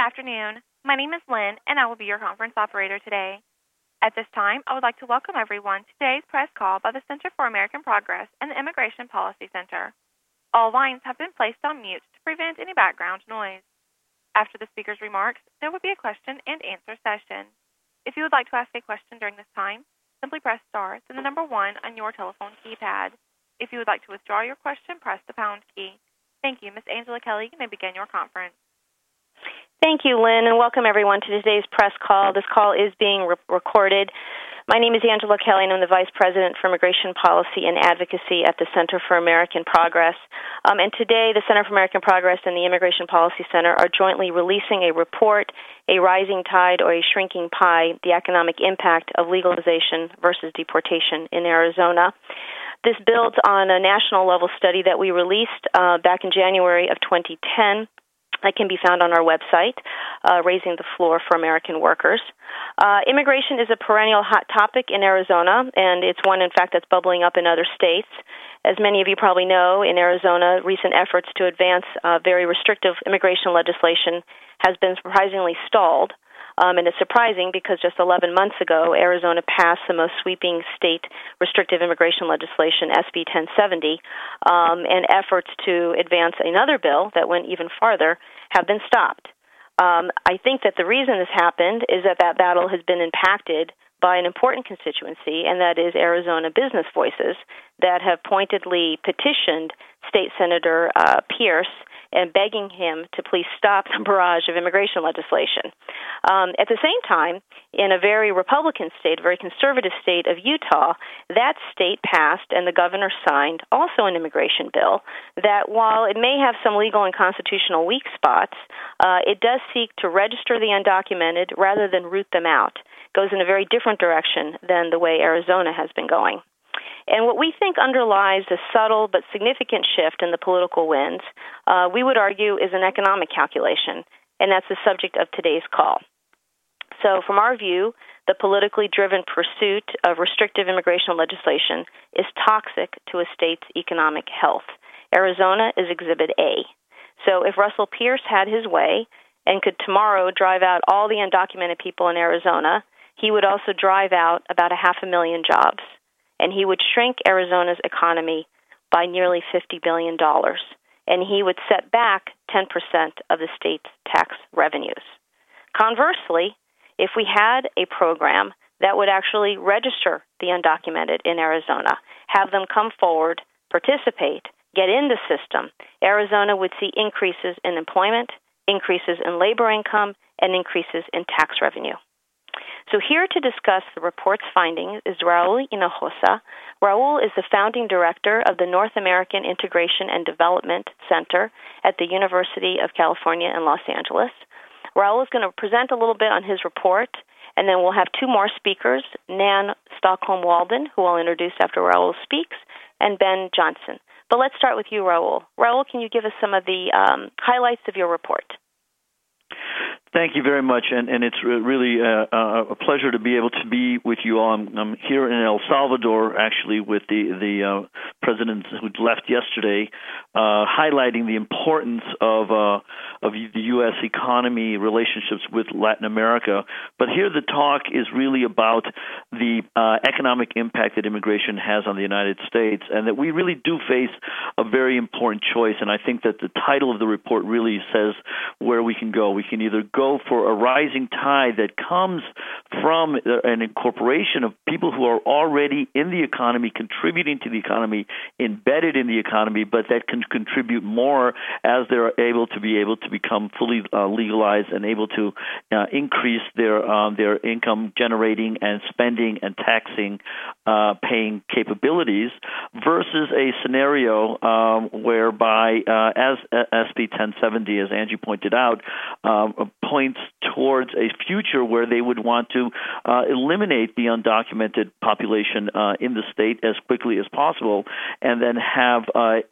afternoon. My name is Lynn, and I will be your conference operator today. At this time, I would like to welcome everyone to today's press call by the Center for American Progress and the Immigration Policy Center. All lines have been placed on mute to prevent any background noise. After the speaker's remarks, there will be a question and answer session. If you would like to ask a question during this time, simply press star, then the number 1 on your telephone keypad. If you would like to withdraw your question, press the pound key. Thank you. Ms. Angela Kelly, you may begin your conference. Thank you, Lynn, and welcome everyone to today's press call. This call is being recorded. My name is Angela Kelly, and I'm the Vice President for Immigration Policy and Advocacy at the Center for American Progress. And today, the Center for American Progress and the Immigration Policy Center are jointly releasing a report, A Rising Tide or a Shrinking Pie, the Economic Impact of Legalization versus Deportation in Arizona. This builds on a national level study that we released back in January of 2010. That can be found on our website, Raising the Floor for American Workers. Immigration is a perennial hot topic in Arizona, and it's one, in fact, that's bubbling up in other states. As many of you probably know, in Arizona, recent efforts to advance very restrictive immigration legislation has been surprisingly stalled. And it's surprising because just 11 months ago, Arizona passed the most sweeping state restrictive immigration legislation, SB 1070, and efforts to advance another bill that went even farther have been stopped. I think that the reason this happened is that battle has been impacted by an important constituency, and that is Arizona business voices that have pointedly petitioned State Senator Pierce and begging him to please stop the barrage of immigration legislation. At the same time, in a very Republican state, a very conservative state of Utah, that state passed and the governor signed also an immigration bill that, while it may have some legal and constitutional weak spots, it does seek to register the undocumented rather than root them out. It goes in a very different direction than the way Arizona has been going. And what we think underlies a subtle but significant shift in the political winds, we would argue, is an economic calculation, and that's the subject of today's call. So from our view, the politically driven pursuit of restrictive immigration legislation is toxic to a state's economic health. Arizona is Exhibit A. So if Russell Pierce had his way and could tomorrow drive out all the undocumented people in Arizona, he would also drive out about 500,000 jobs. And he would shrink Arizona's economy by nearly $50 billion. And he would set back 10% of the state's tax revenues. Conversely, if we had a program that would actually register the undocumented in Arizona, have them come forward, participate, get in the system, Arizona would see increases in employment, increases in labor income, and increases in tax revenue. So here to discuss the report's findings is Raul Hinojosa. Raul is the founding director of the North American Integration and Development Center at the University of California in Los Angeles. Raul is going to present a little bit on his report, and then we'll have two more speakers, Nan Stockholm-Walden, who I'll introduce after Raul speaks, and Ben Johnson. But let's start with you, Raul. Raul, can you give us some of the highlights of your report? Thank you very much, and it's really a pleasure to be able to be with you all. I'm here in El Salvador, actually, with the president who left yesterday, highlighting the importance of the U.S. economy relationships with Latin America. But here the talk is really about the economic impact that immigration has on the United States, and that we really do face a very important choice. And I think that the title of the report really says where we can go. We can either go for a rising tide that comes from an incorporation of people who are already in the economy, contributing to the economy, embedded in the economy, but that can contribute more as they're able to become fully legalized and able to increase their income generating and spending and taxing paying capabilities, versus a scenario whereby, as SB 1070, as Angie pointed out, points towards a future where they would want to eliminate the undocumented population in the state as quickly as possible, and then have a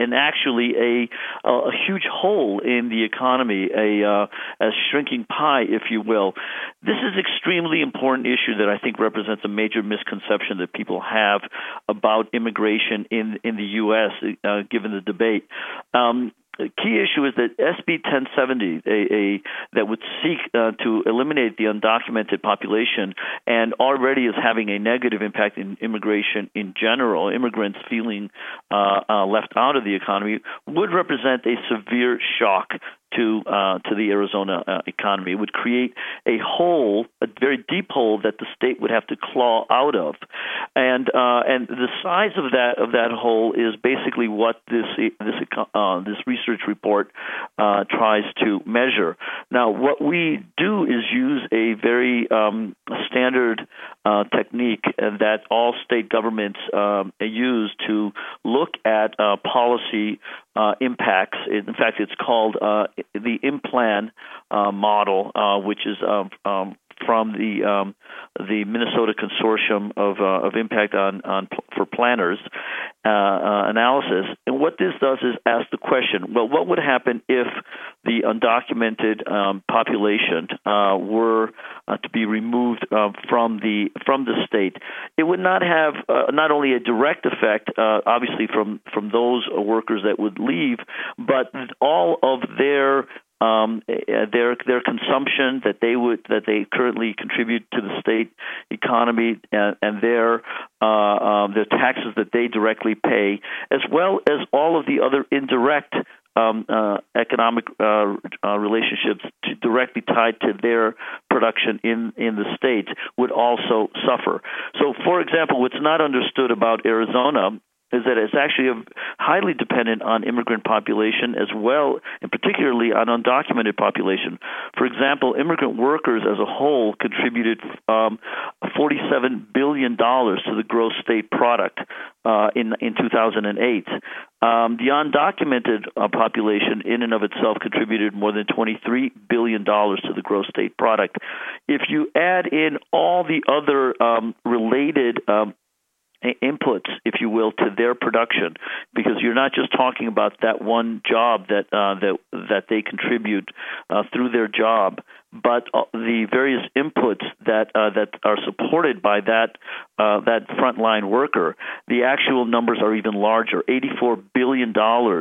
huge hole in the economy, a shrinking pie, if you will. This is an extremely important issue that I think represents a major misconception that people have about immigration in the U.S., given the debate. key issue is that SB 1070, that would seek to eliminate the undocumented population and already is having a negative impact in immigration in general, immigrants feeling left out of the economy, would represent a severe shock to the Arizona economy. It would create a hole, a very deep hole that the state would have to claw out of, and the size of that hole is basically what this research report tries to measure. Now, what we do is use a very standard technique that all state governments use to look at policy impacts. In fact, it's called the IMPLAN model, which is from the Minnesota Consortium of Impact for Planners analysis. And what this does is ask the question: well, what would happen if the undocumented population were to be removed from the state? It would not have not only a direct effect, obviously, from those workers that would leave, but all of their consumption that they currently contribute to the state economy, and their taxes that they directly pay, as well as all of the other indirect economic relationships directly tied to their production in the state, would also suffer. So, for example, what's not understood about Arizona is that it's actually highly dependent on immigrant population as well, and particularly on undocumented population. For example, immigrant workers as a whole contributed $47 billion to the gross state product in 2008. The undocumented population in and of itself contributed more than $23 billion to the gross state product. If you add in all the other related inputs, if you will, to their production, because you're not just talking about that one job that they contribute through their job, but the various inputs that are supported by that frontline worker. The actual numbers are even larger. $84 billion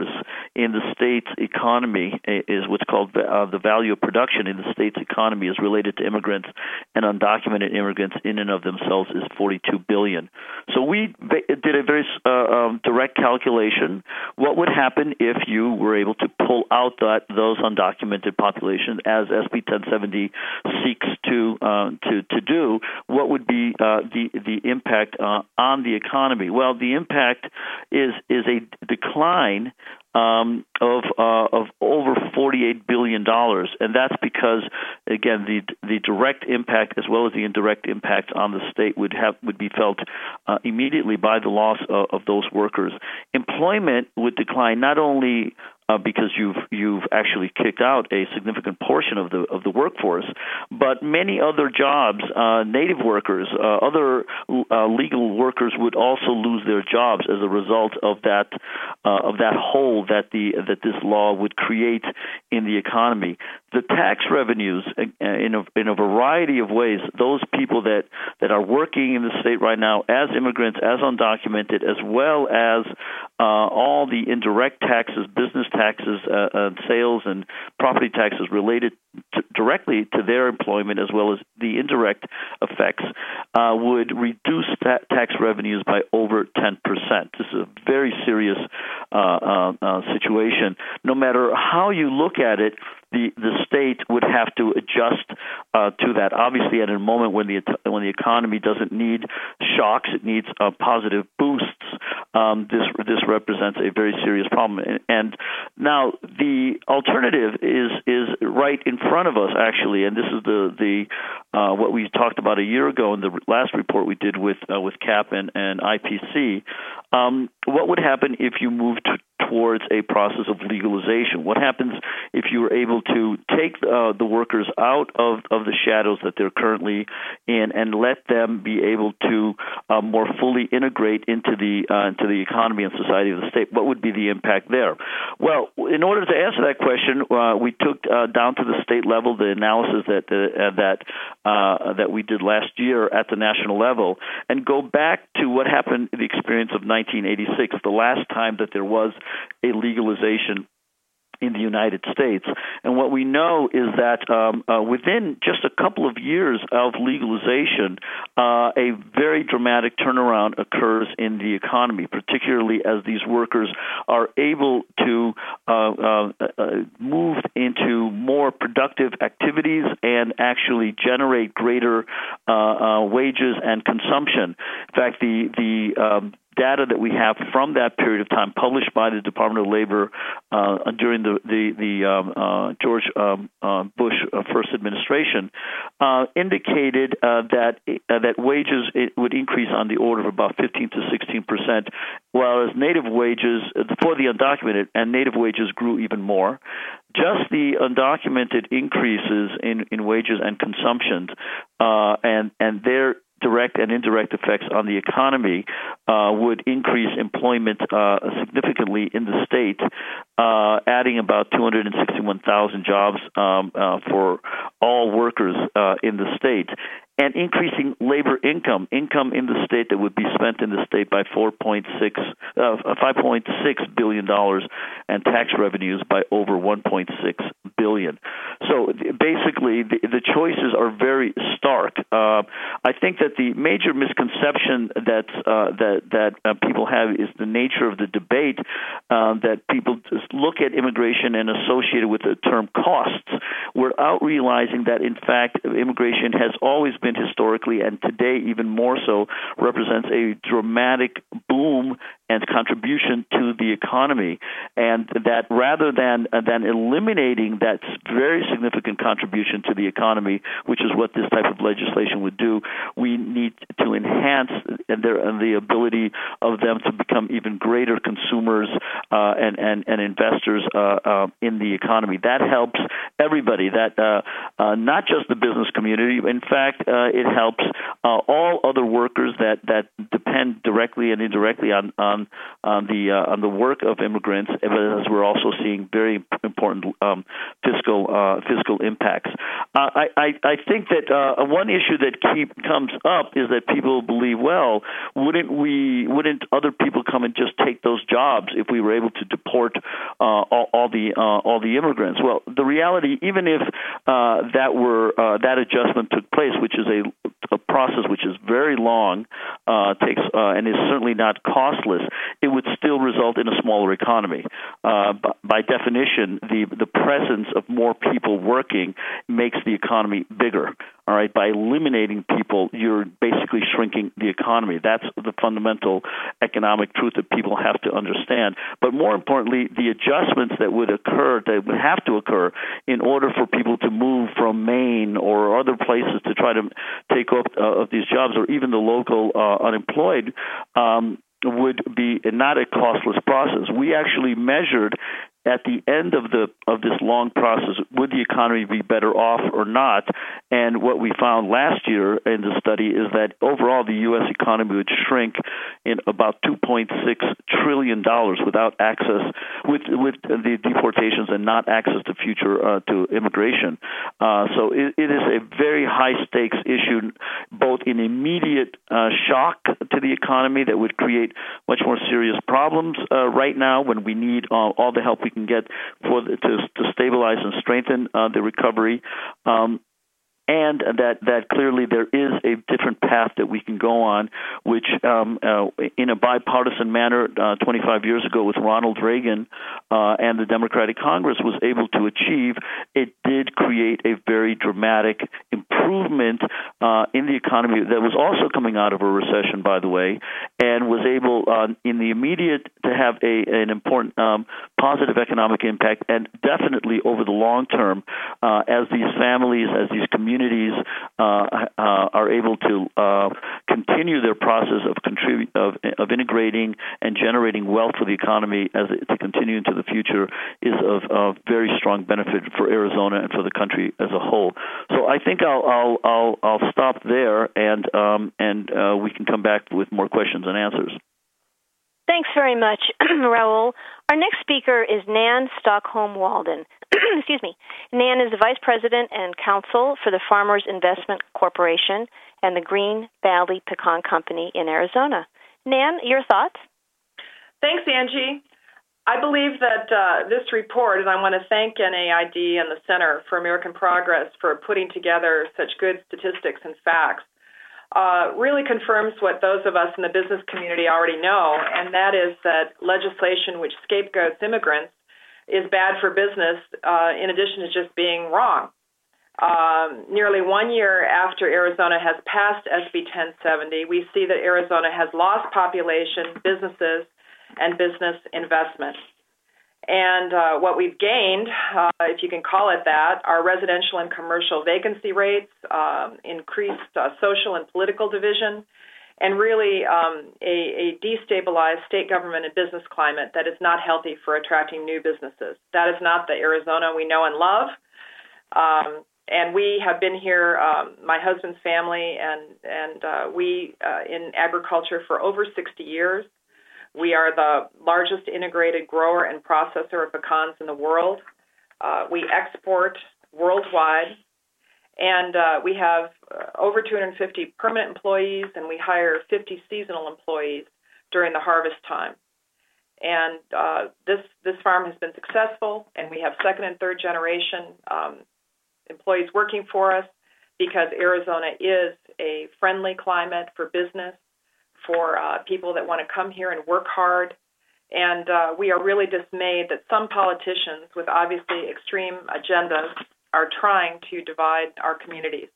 in the state's economy is what's called the value of production in the state's economy is related to immigrants, and undocumented immigrants in and of themselves is $42 billion. So we did a very direct calculation. What would happen if you were able to pull out those undocumented populations, as SB 1070 seeks to do? What would be the impact on the economy? Well, the impact is a decline of over $48 billion, and that's because, again, the direct impact as well as the indirect impact on the state would be felt immediately by the loss of those workers. Employment would decline not only because you've actually kicked out a significant portion of the workforce, but many other jobs, native workers, other legal workers would also lose their jobs as a result of that hole that this law would create in the economy. The tax revenues, in a variety of ways, those people that are working in the state right now as immigrants, as undocumented, as well as all the indirect taxes, business taxes, sales and property taxes related directly to their employment, as well as the indirect effects, would reduce tax revenues by over 10%. This is a very serious situation. No matter how you look at it, the state would have to adjust to that. Obviously, at a moment when the economy doesn't need shocks, it needs positive boosts. This represents a very serious problem. And now the alternative is right in front of us, actually. And this is the what we talked about a year ago in the last report we did with CAP and IPC. What would happen if you moved towards a process of legalization? What happens if you were able to take the workers out of the shadows that they're currently in and let them be able to more fully integrate into the economy and society of the state? What would be the impact there? Well, in order to answer that question, we took down to the state level the analysis that we did last year at the national level, and go back to what happened in the experience of 1986, the last time that there was a legalization in the United States. And what we know is that within just a couple of years of legalization, a very dramatic turnaround occurs in the economy, particularly as these workers are able to move into more productive activities and actually generate greater wages and consumption. In fact, the data that we have from that period of time, published by the Department of Labor during the George Bush first administration, indicated that wages would increase on the order of about 15 to 16%, whereas native wages for the undocumented and native wages grew even more. Just the undocumented increases in wages and consumption and their direct and indirect effects on the economy would increase employment significantly in the state, adding about 261,000 jobs for all workers in the state, and increasing labor income in the state that would be spent in the state by $5.6 billion, and tax revenues by over $1.6 billion. So basically, the choices are very stark. I think that the major misconception that people have is the nature of the debate, that people just look at immigration and associate it with the term costs, without realizing that, in fact, immigration has always been historically, and today even more so, represents a dramatic boom and contribution to the economy, and that rather than eliminating that very significant contribution to the economy, which is what this type of legislation would do, we need to enhance the ability of them to become even greater consumers and investors in the economy. That helps everybody. That not just the business community. In fact, it helps all other workers that depend directly and indirectly on the work of immigrants, as we're also seeing very important fiscal impacts. I think that one issue that comes up is that people believe, well, wouldn't other people come and just take those jobs if we were able to deport all the immigrants? Well, the reality, even if that adjustment took place, which is a process which is very long, takes and is certainly not costless, it would still result in a smaller economy. By definition, the presence of more people working makes the economy bigger. All right, by eliminating people, you're basically shrinking the economy. That's the fundamental economic truth that people have to understand. But more importantly, the adjustments that would have to occur in order for people to move from Maine or other places to try to take up of these jobs, or even the local unemployed, would be not a costless process. We actually measured at the end of this long process, would the economy be better off or not? And what we found last year in the study is that overall the U.S. economy would shrink in about $2.6 trillion without access, with the deportations and not access to future to immigration. So it is a very high stakes issue, both in immediate shock to the economy that would create much more serious problems right now when we need all the help we can get to stabilize and strengthen the recovery. And that clearly there is a different path that we can go on, which in a bipartisan manner 25 years ago with Ronald Reagan and the Democratic Congress was able to achieve. It did create a very dramatic improvement in the economy that was also coming out of a recession, by the way, and was able in the immediate to have an important positive economic impact, and definitely over the long term as these families, as these communities are able to continue their process of integrating and generating wealth for the economy to continue into the future is of very strong benefit for Arizona and for the country as a whole. So I think I'll stop there, and we can come back with more questions and answers. Thanks very much, Raul. Our next speaker is Nan Stockholm Walden. Excuse me. Nan is the Vice President and Counsel for the Farmers Investment Corporation and the Green Valley Pecan Company in Arizona. Nan, your thoughts? Thanks, Angie. I believe that this report, and I want to thank NAID and the Center for American Progress for putting together such good statistics and facts, really confirms what those of us in the business community already know, and that is that legislation which scapegoats immigrants is bad for business in addition to just being wrong. Nearly 1 year after Arizona has passed SB 1070, we see that Arizona has lost population, businesses, and business investment. And what we've gained, if you can call it that, are residential and commercial vacancy rates, increased social and political division, and really a destabilized state government and business climate that is not healthy for attracting new businesses. That is not the Arizona we know and love. And we have been here, my husband's family, and we in agriculture for over 60 years. We are the largest integrated grower and processor of pecans in the world. We export worldwide, and we have over 250 permanent employees, and we hire 50 seasonal employees during the harvest time. And this farm has been successful, and we have second and third generation employees working for us because Arizona is a friendly climate for business, for people that want to come here and work hard. And we are really dismayed that some politicians with obviously extreme agendas are trying to divide our communities.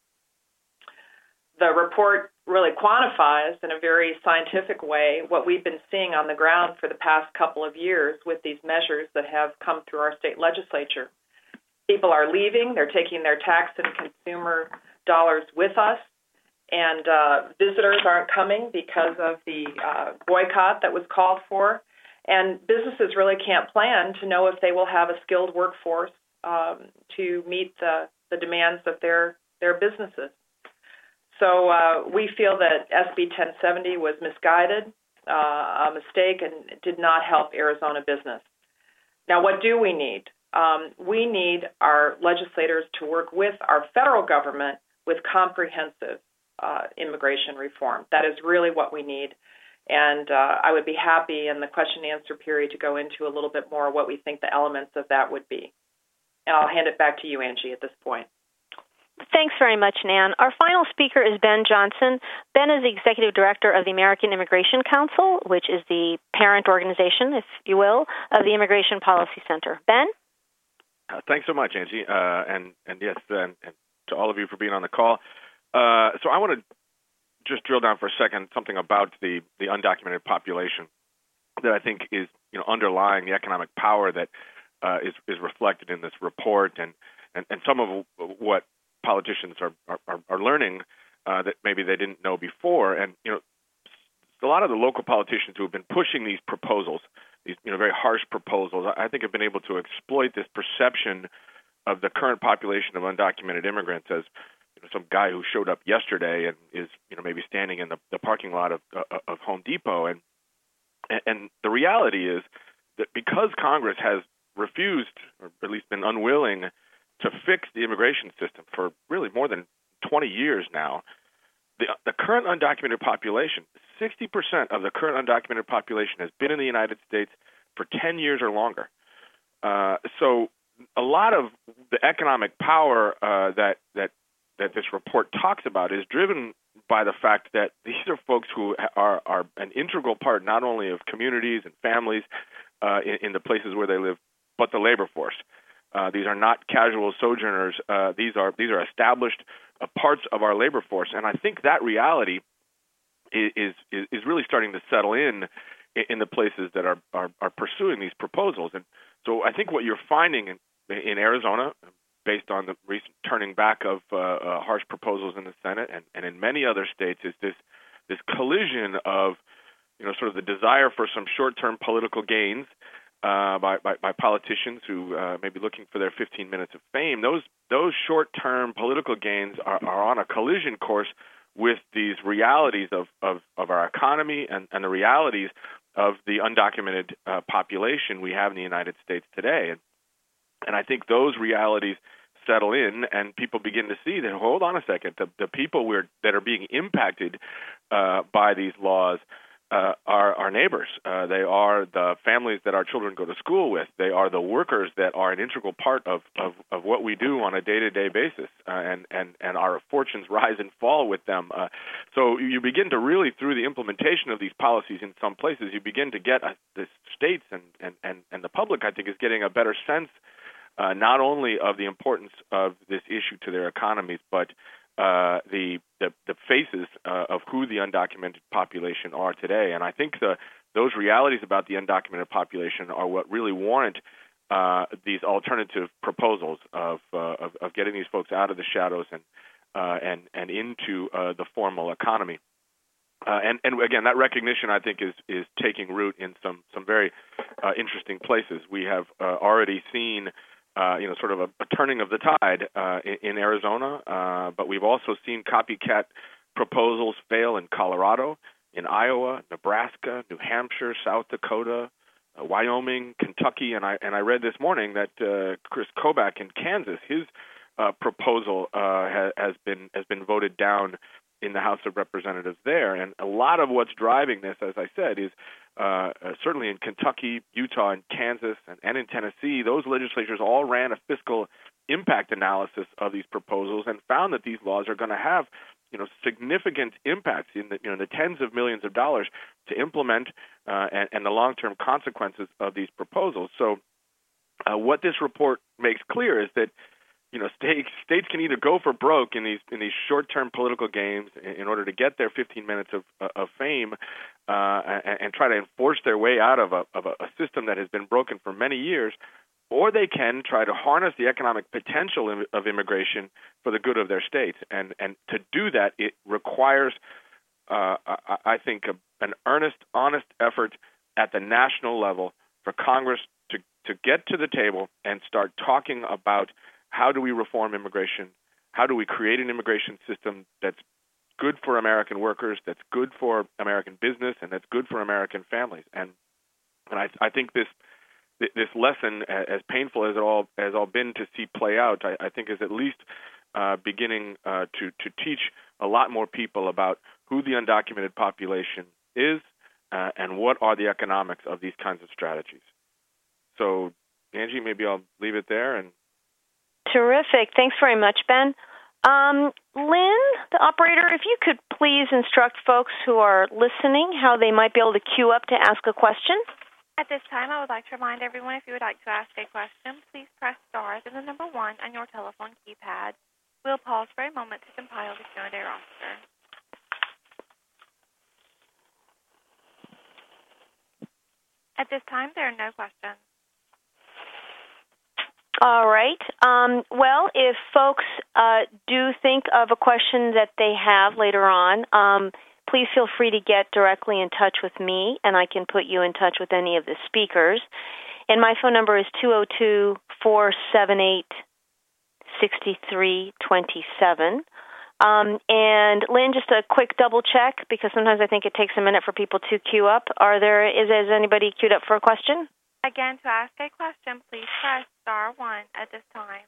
The report really quantifies in a very scientific way what we've been seeing on the ground for the past couple of years with these measures that have come through our state legislature. People are leaving. They're taking their tax and consumer dollars with us. And visitors aren't coming because of the boycott that was called for. And businesses really can't plan to know if they will have a skilled workforce to meet the demands of their businesses. So we feel that SB 1070 was misguided, a mistake, and did not help Arizona business. Now, what do we need? We need our legislators to work with our federal government with comprehensive immigration reform. That is really what we need. And I would be happy in the question and answer period to go into a little bit more what we think the elements of that would be. And I'll hand it back to you, Angie, at this point. Thanks very much, Nan. Our final speaker is Ben Johnson. Ben is the Executive Director of the American Immigration Council, which is the parent organization, if you will, of the Immigration Policy Center. Ben? Thanks so much, Angie. And yes, and to all of you for being on the call. So I want to just drill down for a second something about the undocumented population that I think is underlying the economic power that is reflected in this report, and some of what politicians are learning that maybe they didn't know before. And a lot of the local politicians who have been pushing these proposals, these very harsh proposals, I think have been able to exploit this perception of the current population of undocumented immigrants as some guy who showed up yesterday and is maybe standing in the parking lot of Home Depot. And the reality is that because Congress has refused, or at least been unwilling, to fix the immigration system for really more than 20 years now, the current undocumented population, 60% of the current undocumented population has been in the United States for 10 years or longer. So a lot of the economic power that this report talks about is driven by the fact that these are folks who are an integral part not only of communities and families in the places where they live, but the labor force. These are not casual sojourners. These are established parts of our labor force, and I think that reality is really starting to settle in the places that are pursuing these proposals. And so I think what you're finding in Arizona, based on the recent turning back of harsh proposals in the Senate and in many other states, is this collision of sort of the desire for some short-term political gains by politicians who may be looking for their 15 minutes of fame. Those short-term political gains are on a collision course with these realities of our economy and the realities of the undocumented population we have in the United States today. And I think those realities settle in, and people begin to see that, hold on a second, the people that are being impacted by these laws are our neighbors. They are the families that our children go to school with. They are the workers that are an integral part of what we do on a day-to-day basis, and our fortunes rise and fall with them. So you begin to really, through the implementation of these policies in some places, you begin to get the states and the public, I think, is getting a better sense not only of the importance of this issue to their economies, but the faces of who the undocumented population are today. And I think those realities about the undocumented population are what really warrant these alternative proposals of getting these folks out of the shadows and into the formal economy. And again, that recognition, I think, is taking root in some very interesting places. We have already seen sort of a turning of the tide in Arizona, but we've also seen copycat proposals fail in Colorado, in Iowa, Nebraska, New Hampshire, South Dakota, Wyoming, Kentucky, and I read this morning that Chris Kobach in Kansas, his proposal has been voted down in the House of Representatives there. And a lot of what's driving this, as I said, is certainly in Kentucky, Utah, and Kansas, and in Tennessee, those legislatures all ran a fiscal impact analysis of these proposals and found that these laws are going to have significant impacts in the tens of millions of dollars to implement and the long-term consequences of these proposals. So what this report makes clear is that states can either go for broke in these short-term political games in order to get their 15 minutes of fame and try to enforce their way out of a system that has been broken for many years, or they can try to harness the economic potential of immigration for the good of their states. And to do that, it requires, I think, an earnest, honest effort at the national level for Congress to get to the table and start talking about how do we reform immigration? How do we create an immigration system that's good for American workers, that's good for American business, and that's good for American families? And I think this lesson, as painful as it has all been to see play out, I think is at least beginning to teach a lot more people about who the undocumented population is and what are the economics of these kinds of strategies. So, Angie, maybe I'll leave it there. And terrific. Thanks very much, Ben. Lynn, the operator, if you could please instruct folks who are listening how they might be able to queue up to ask a question. At this time, I would like to remind everyone, if you would like to ask a question, please press star then the number 1 on your telephone keypad. We'll pause for a moment to compile the Q&A roster. At this time, there are no questions. All right. Well, if folks do think of a question that they have later on, please feel free to get directly in touch with me, and I can put you in touch with any of the speakers. And my phone number is 202-478-6327. And Lynn, just a quick double check, because sometimes I think it takes a minute for people to queue up. Is anybody queued up for a question? Again, to ask a question, please press star 1 at this time.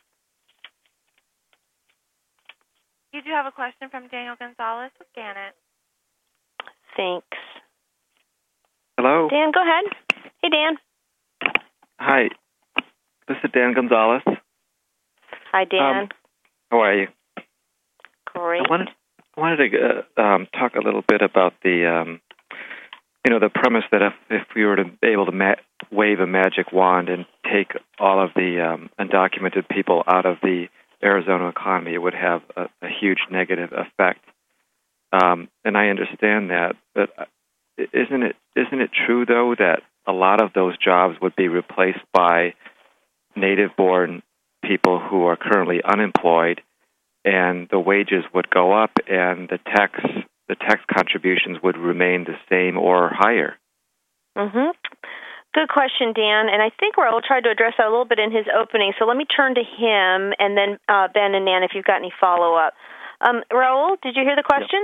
You do have a question from Daniel Gonzalez with Gannett. Thanks. Hello? Dan, go ahead. Hey, Dan. Hi. This is Dan Gonzalez. Hi, Dan. How are you? Great. I wanted to talk a little bit about the premise that if we were to be able to wave a magic wand and take all of the undocumented people out of the Arizona economy, it would have a huge negative effect. And I understand that, but isn't it true though that a lot of those jobs would be replaced by native-born people who are currently unemployed, and the wages would go up, and the tax contributions would remain the same or higher? Mm-hmm. Good question, Dan. And I think Raul tried to address that a little bit in his opening. So let me turn to him, and then Ben and Nan, if you've got any follow-up. Raul, did you hear the question?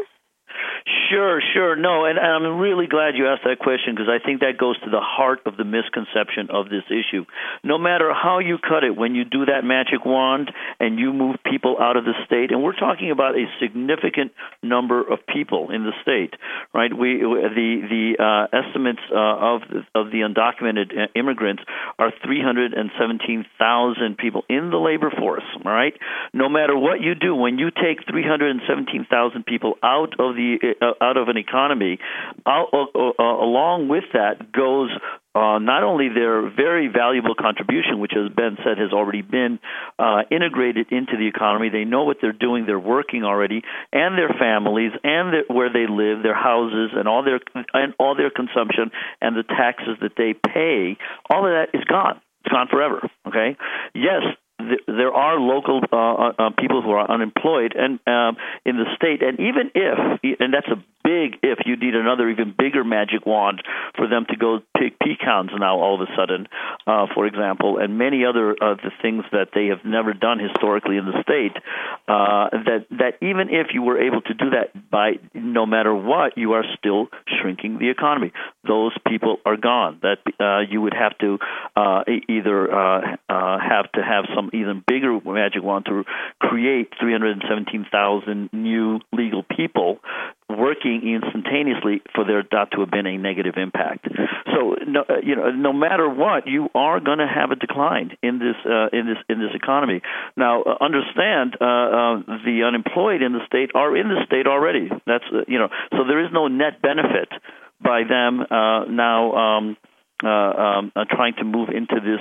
Sure. No, and I'm really glad you asked that question because I think that goes to the heart of the misconception of this issue. No matter how you cut it, when you do that magic wand and you move people out of the state, and we're talking about a significant number of people in the state, right? The estimates of the undocumented immigrants are 317,000 people in the labor force. All right. No matter what you do, when you take 317,000 people out of an economy, along with that goes not only their very valuable contribution, which, as Ben said, has already been integrated into the economy. They know what they're doing. They're working already, and their families, and where they live, their houses, and all their consumption, and the taxes that they pay. All of that is gone. It's gone forever. Okay. Yes. There are local people who are unemployed and in the state, and even if, and that's a big if, you need another even bigger magic wand for them to go pick pecans now all of a sudden, for example, and many other the things that they have never done historically in the state, that even if you were able to do that by no matter what, you are still shrinking the economy. Those people are gone. That you would have to either have to have some even bigger magic wand to create 317,000 new legal people working instantaneously for there not to have been a negative impact. So, no matter what, you are going to have a decline in this economy. Now, understand the unemployed in the state are in the state already. That's so there is no net benefit by them now. Trying to move into this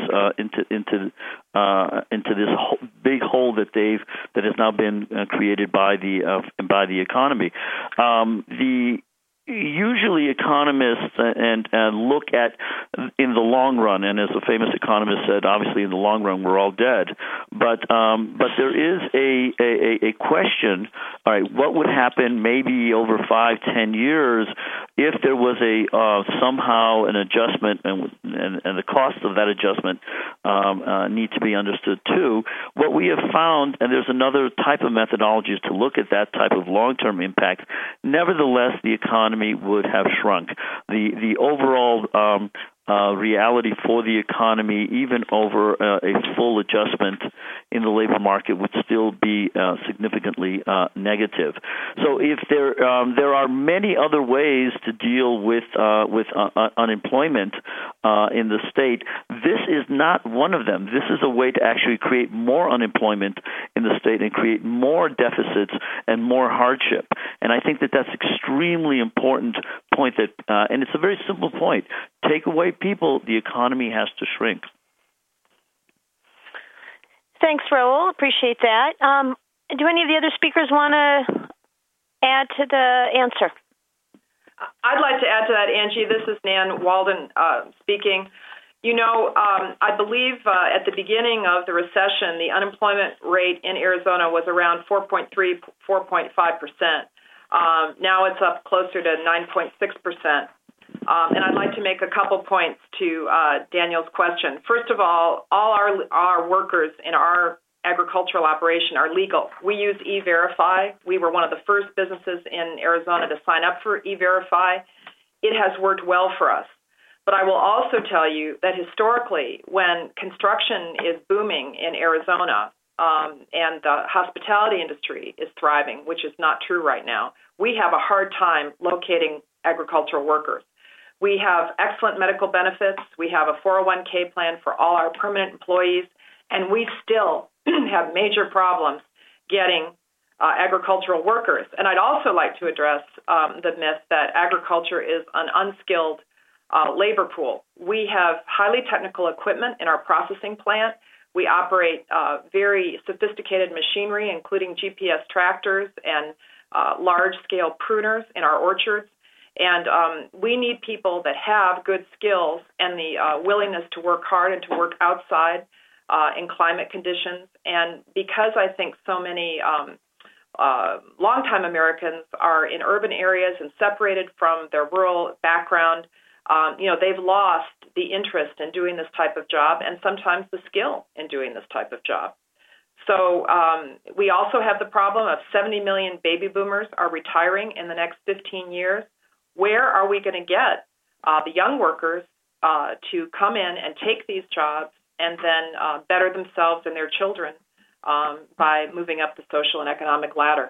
big hole that has now been created by the economy. Usually economists and look at in the long run, and as a famous economist said, obviously in the long run we're all dead. But there is a question. All right, what would happen maybe over 5-10 years if there was somehow an adjustment, and the cost of that adjustment need to be understood too. What we have found, and there's another type of methodologies to look at that type of long-term impact. Nevertheless, the economy would have shrunk. The overall reality for the economy, even over a full adjustment in the labor market, would still be significantly negative. So, if there are many other ways to deal with unemployment in the state, this is not one of them. This is a way to actually create more unemployment in the state and create more deficits and more hardship. And I think that that's extremely important point. And it's a very simple point. Take away people, the economy has to shrink. Thanks, Raul. Appreciate that. Do any of the other speakers want to add to the answer? I'd like to add to that, Angie. This is Nan Walden speaking. I believe at the beginning of the recession, the unemployment rate in Arizona was around 4.3, 4.5%. Now it's up closer to 9.6%. And I'd like to make a couple points to Daniel's question. First of all our workers in our agricultural operation are legal. We use E-Verify. We were one of the first businesses in Arizona to sign up for E-Verify. It has worked well for us. But I will also tell you that historically, when construction is booming in Arizona and the hospitality industry is thriving, which is not true right now, we have a hard time locating agricultural workers. We have excellent medical benefits. We have a 401k plan for all our permanent employees, and we still have major problems getting agricultural workers. And I'd also like to address the myth that agriculture is an unskilled labor pool. We have highly technical equipment in our processing plant. We operate very sophisticated machinery, including GPS tractors and large-scale pruners in our orchards. And we need people that have good skills and the willingness to work hard and to work outside in climate conditions. And because I think so many longtime Americans are in urban areas and separated from their rural background, they've lost the interest in doing this type of job and sometimes the skill in doing this type of job. So we also have the problem of 70 million baby boomers are retiring in the next 15 years. Where are we going to get the young workers to come in and take these jobs and then better themselves and their children by moving up the social and economic ladder?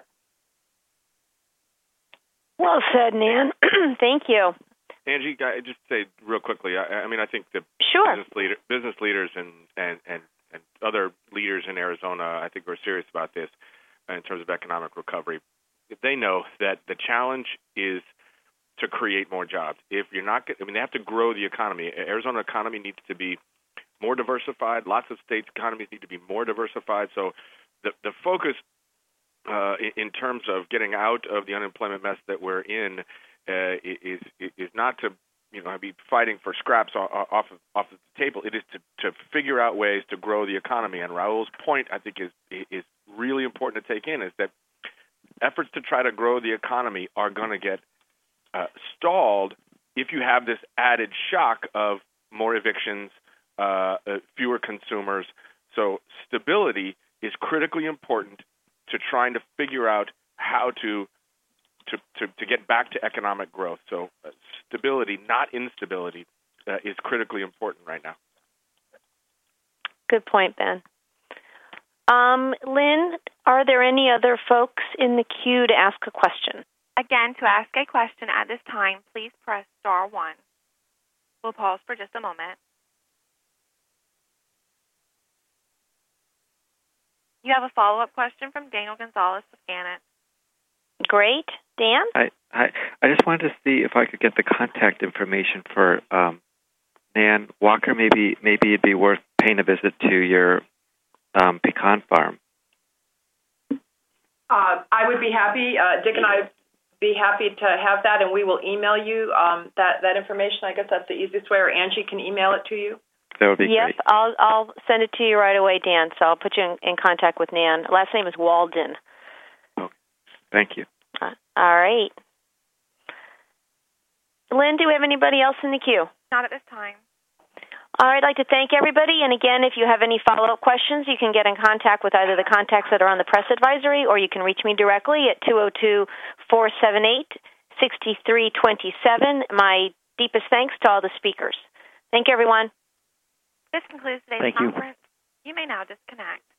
Well said, Nan. Thank you. Angie, just say real quickly. I mean, I think the Sure. business leaders and other leaders in Arizona, I think, are serious about this in terms of economic recovery. They know that the challenge is to create more jobs. If you're not, they have to grow the economy. Arizona economy needs to be more diversified. Lots of states' economies need to be more diversified. So the focus in terms of getting out of the unemployment mess that we're in is not to be fighting for scraps off of the table. It is to figure out ways to grow the economy. And Raul's point, I think, is really important to take in, is that efforts to try to grow the economy are going to get stalled if you have this added shock of more evictions, fewer consumers. So stability is critically important to trying to figure out how to get back to economic growth. So stability, not instability, is critically important right now. Good point, Ben. Lynn, are there any other folks in the queue to ask a question? Again, to ask a question at this time, please press star 1. We'll pause for just a moment. You have a follow-up question from Daniel Gonzalez of Gannett. Great. Dan? I just wanted to see if I could get the contact information for Nan Walker. Maybe it'd be worth paying a visit to your pecan farm. I would be happy. Dick and I would be happy to have that, and we will email you that information. I guess that's the easiest way, or Angie can email it to you. That would be great. Yep, I'll send it to you right away, Dan. So I'll put you in contact with Nan. Last name is Walden. Okay. Thank you. All right. Lynn, do we have anybody else in the queue? Not at this time. All right, I'd like to thank everybody. And again, if you have any follow-up questions, you can get in contact with either the contacts that are on the press advisory, or you can reach me directly at 202-478-6327. My deepest thanks to all the speakers. Thank you, everyone. This concludes today's conference. You may now disconnect.